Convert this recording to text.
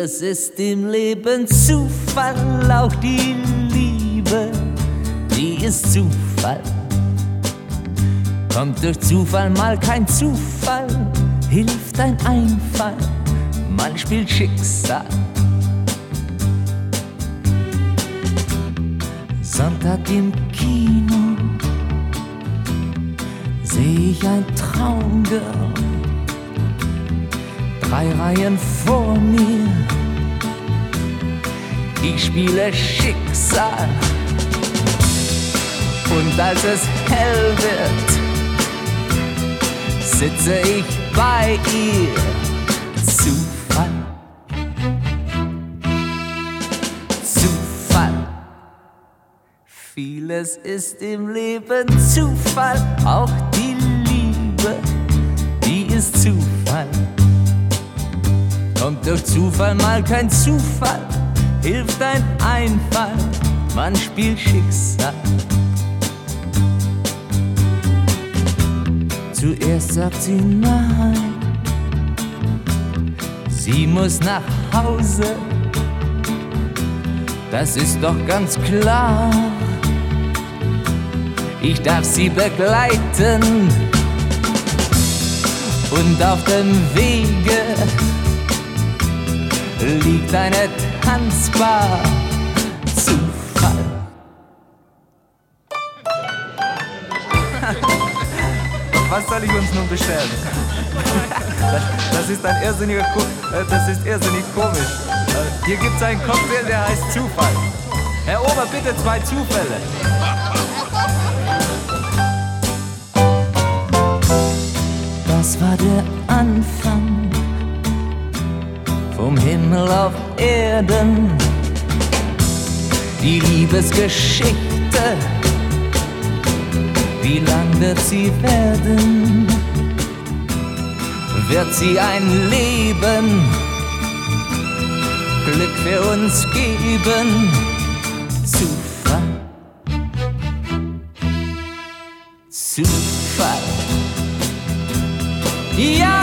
Vieles ist im Leben Zufall, auch die Liebe, die ist Zufall. Kommt durch Zufall mal kein Zufall, hilft ein Einfall, man spielt Schicksal. Sonntag im Kino seh ich ein Traumgirl, 3 Reihen vor mir, ich spiele Schicksal. Und als es hell wird, sitze ich bei ihr. Zufall, Zufall. Vieles ist im Leben Zufall, auch die Liebe, die ist Zufall. Kommt durch Zufall mal kein Zufall, hilft ein Einfall, man spielt Schicksal. Zuerst sagt sie nein, sie muss nach Hause, das ist doch ganz klar. Ich darf sie begleiten und auf dem Wege liegt eine Tanzbar. Zufall. Was soll ich uns nun bestellen? Das ist irrsinnig komisch. Hier gibt's einen Cocktail, der heißt Zufall. Herr Ober, bitte 2 Zufälle. Das war der Anfang vom Himmel auf Erden. Die Liebesgeschichte, wie lang wird sie werden? Wird sie ein Leben, Glück für uns geben? Zufall, Zufall. Ja!